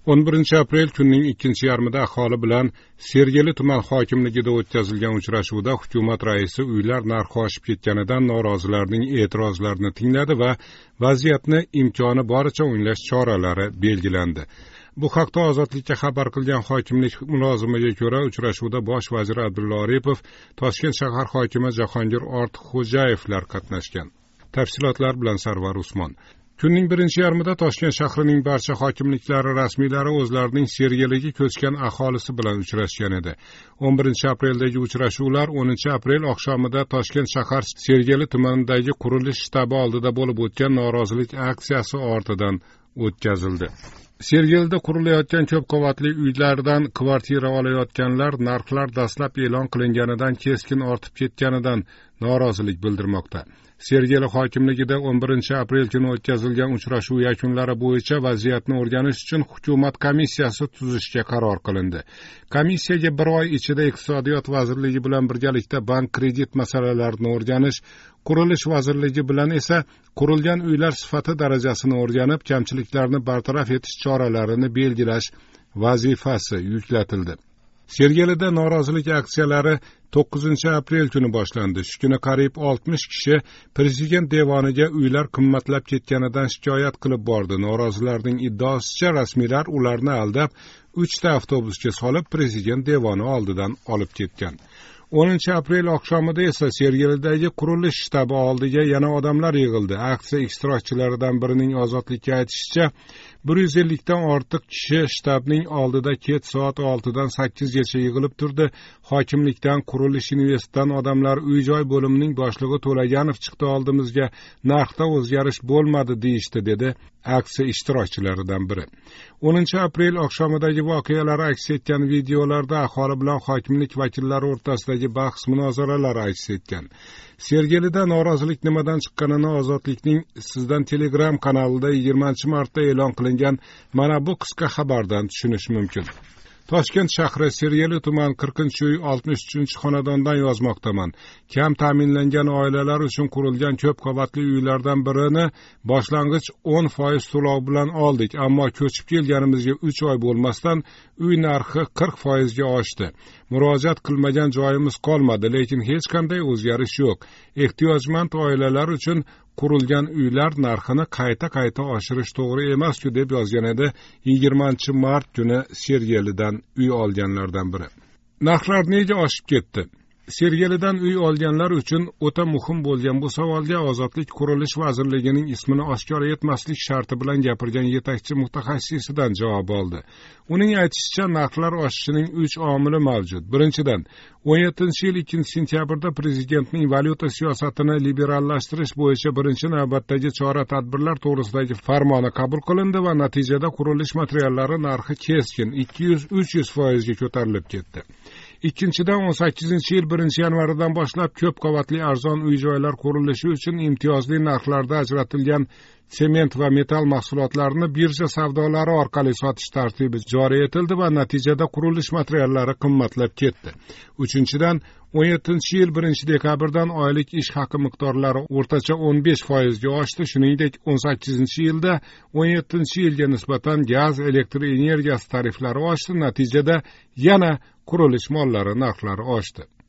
11 aprel kunning ikkinchi yarmida aholi bilan Sergeli tuman hokimligida o'tkazilgan uchrashuvda hukumat raisi uylar narxi oshib ketganidan norozilarning e'tirozlarini tingladi va vaziyatni imkoni boricha o'nglash choralari belgilandi. Bu haqda Ozodlikka xabar qilgan hokimlik mulozimiga ko'ra, uchrashuvda bosh vazir Abdulla Aripov, Toshkent shahar hokimi Jahongir Ortiqxo'jayevlar qatnashgan. Tafsilotlar bilan Sarvar Usmon. Kunning birinchi yarmida Toshkent shahrining barcha hokimliklari rasmiylari o'zlarining Sergeliga ko'chgan aholisi bilan uchrashgan edi. 11-apreldagi uchrashuvlar 10-aprel oqshomida Toshkent shahar Sergeli tumanidagi qurilish shtabi oldida bo'lib o'tgan norozilik aksiyasi ortidan o'tkazildi. Sergelida qurilayotgan ko'p qavatli uylardan kvartira olayotganlar narxlar dastlab e'lon qilinganidan keskin ortib ketganidan norozilik bildirmoqda. Sergeli hokimligida 11-aprel kuni o'tkazilgan uchrashuv yakunlari bo'yicha vaziyatni o'rganish uchun hukumat komissiyasi tuzishga qaror qilindi. Komissiyaga bir oy ichida Iqtisodiyot vazirligi bilan birgalikda bank kredit masalalarini o'rganish, Qurilish vazirligi bilan esa qurilgan uylar sifati darajasini o'rganib, kamchiliklarni bartaraf etish choralarini belgilash vazifasi yuklatildi. Sergelida norozilik aksiyalari 9-aprel kuni boshlandi. Shu kuni qariyb 60 kishi prezident devoniga uylar qimmatlab ketganidan shikoyat qilib bordi. Norozilarning iddaosicha rasmiylar ularni aldab 3 ta avtobusga solib prezident devoni oldidan olib ketgan. 10-aprel oqshomida esa Sergelidagi qurilish shtabi oldiga yana odamlar yig'ildi. Aksiya ishtirokchilaridan birining Ozodlikka aytishicha, 150 dan ortiq kishi shtabning oldida kech soat 6 dan 8 gacha yig'ilib turdi. Hokimlikdan, Qurilish universitetidan odamlar uy-joy bo'limining boshlig'i To'laganov chiqdi oldimizga, narxda o'zgarish bo'lmadi deyishdi, dedi aksiya ishtirokchilaridan biri. 10-aprel oqshomidagi voqealar aks etgan videolarda aholi bilan hokimlik vakillari o'rtasidagi bahs-munozaralar aks etgan. Sergelida norozilik nimadan chiqqanini Ozodlikning Sizdan Telegram kanalida 20-martda e'lon qilingan mana bu qisqa xabardan tushunish mumkin. Toshkent shahri Sergeli tuman 40-uy 63-xonadondan yozmoqdaman. Kam ta'minlangan oilalar uchun qurilgan ko'p qavatli uylardan birini boshlang'ich 10% to'lov bilan oldik, ammo ko'chib kelganimizga 3 oy bo'lmasdan uy narxi 40% ga oshdi. Murojaat qilmagan joyimiz qolmadi, lekin hech qanday o'zgarish yo'q. Ehtiyojmand oilalar uchun qurilgan uylar narxini qayta oshirish to'g'ri emas-ku, deb yozgan edi 20-mart kuni Sergelidan uy olganlardan biri. Narxlar nega oshib ketdi? Sergelidan uy olganlar uchun o'ta muhim bo'lgan bu savolga Ozodlik Qurilish vazirligining ismini oshkor etmaslik sharti bilan gapirgan yetakchi mutaxassisidan javob oldi. Uning aytishicha, narxlar oshishining 3 omili mavjud. Birinchidan, 17-yil 2-sentyabrda prezidentning valyuta siyosatini liberallashtirish bo'yicha birinchi navbatdagi chora-tadbirlar to'g'risidagi farmoni qabul qilindi va natijada qurilish materiallari narxi keskin 200-300% ga ko'tarilib ketdi. Ikkinchidan, 18-yil 1-yanvaridan boshlab ko'p qavatli arzon uy-joylar qurilishi uchun imtiyozli narxlarda ajratilgan sement va metall mahsulotlarini birja savdolari orqali sotish tartibi joriy etildi va natijada qurilish materiallari qimmatlab ketdi. Uchinchidan, 17-yil 1-dekabrdan oylik ish haqi miqdorlari o'rtacha 15% ga oshdi. Shuningdek, 18-yilda 17-yilga nisbatan gaz, elektr energiyasi tariflari oshdi. Natijada yana qurilish mollari narxlari oshdi.